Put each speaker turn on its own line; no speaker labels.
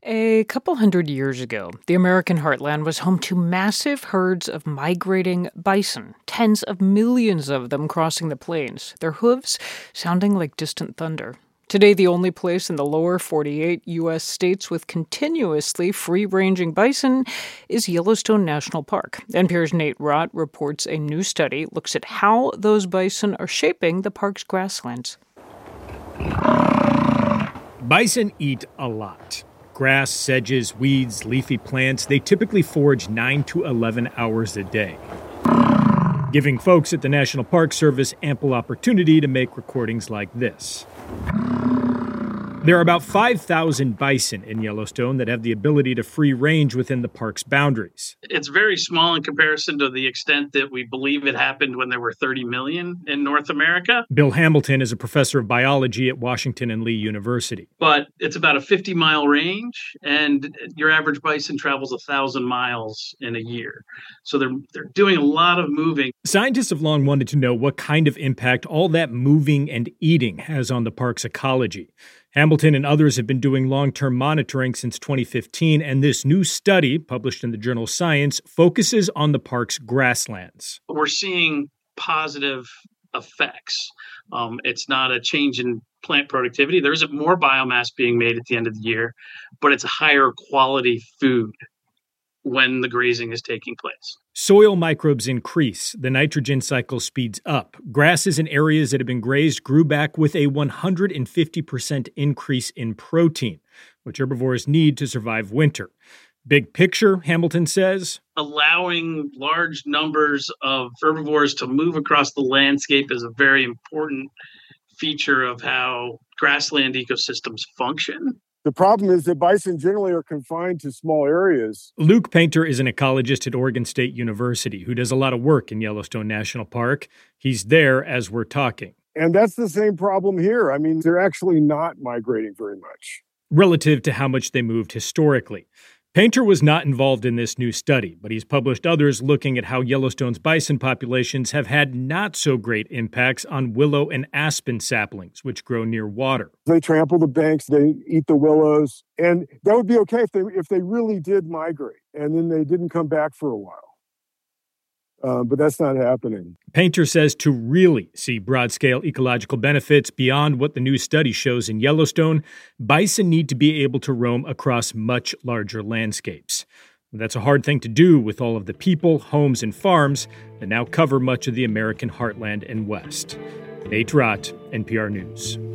A couple hundred years ago, the American heartland was home to massive herds of migrating bison, tens of millions of them crossing the plains, their hooves sounding like distant thunder. Today, the only place in the lower 48 U.S. states with continuously free-ranging bison is Yellowstone National Park. NPR's Nate Rott reports a new study looks at how those bison are shaping the park's grasslands.
Bison eat a lot. Grass, sedges, weeds, leafy plants, they typically forage 9 to 11 hours a day, giving folks at the National Park Service ample opportunity to make recordings like this. There are about 5,000 bison in Yellowstone that have the ability to free range within the park's boundaries.
It's very small in comparison to the extent that we believe it happened when there were 30 million in North America.
Bill Hamilton is a professor of biology at Washington and Lee University.
But it's about a 50-mile range, and your average bison travels 1,000 miles in a year. So they're doing a lot of moving.
Scientists have long wanted to know what kind of impact all that moving and eating has on the park's ecology. Hamilton and others have been doing long-term monitoring since 2015, and this new study, published in the journal Science, focuses on the park's grasslands.
We're seeing positive effects. It's not a change in plant productivity. There isn't more biomass being made at the end of the year, but it's a higher quality food when the grazing is taking place.
Soil microbes increase. The nitrogen cycle speeds up. Grasses in areas that have been grazed grew back with a 150% increase in protein, which herbivores need to survive winter. Big picture, Hamilton says,
allowing large numbers of herbivores to move across the landscape is a very important feature of how grassland ecosystems function.
The problem is that bison generally are confined to small areas.
Luke Painter is an ecologist at Oregon State University who does a lot of work in Yellowstone National Park. He's there as we're talking.
And that's the same problem here. I mean, they're actually not migrating very much
relative to how much they moved historically. Painter was not involved in this new study, but he's published others looking at how Yellowstone's bison populations have had not so great impacts on willow and aspen saplings, which grow near water.
They trample the banks, they eat the willows, and that would be okay if they really did migrate, and then they didn't come back for a while. But that's not happening.
Painter says to really see broad-scale ecological benefits beyond what the new study shows in Yellowstone, bison need to be able to roam across much larger landscapes. That's a hard thing to do with all of the people, homes, and farms that now cover much of the American heartland and West. Nate Rott, NPR News.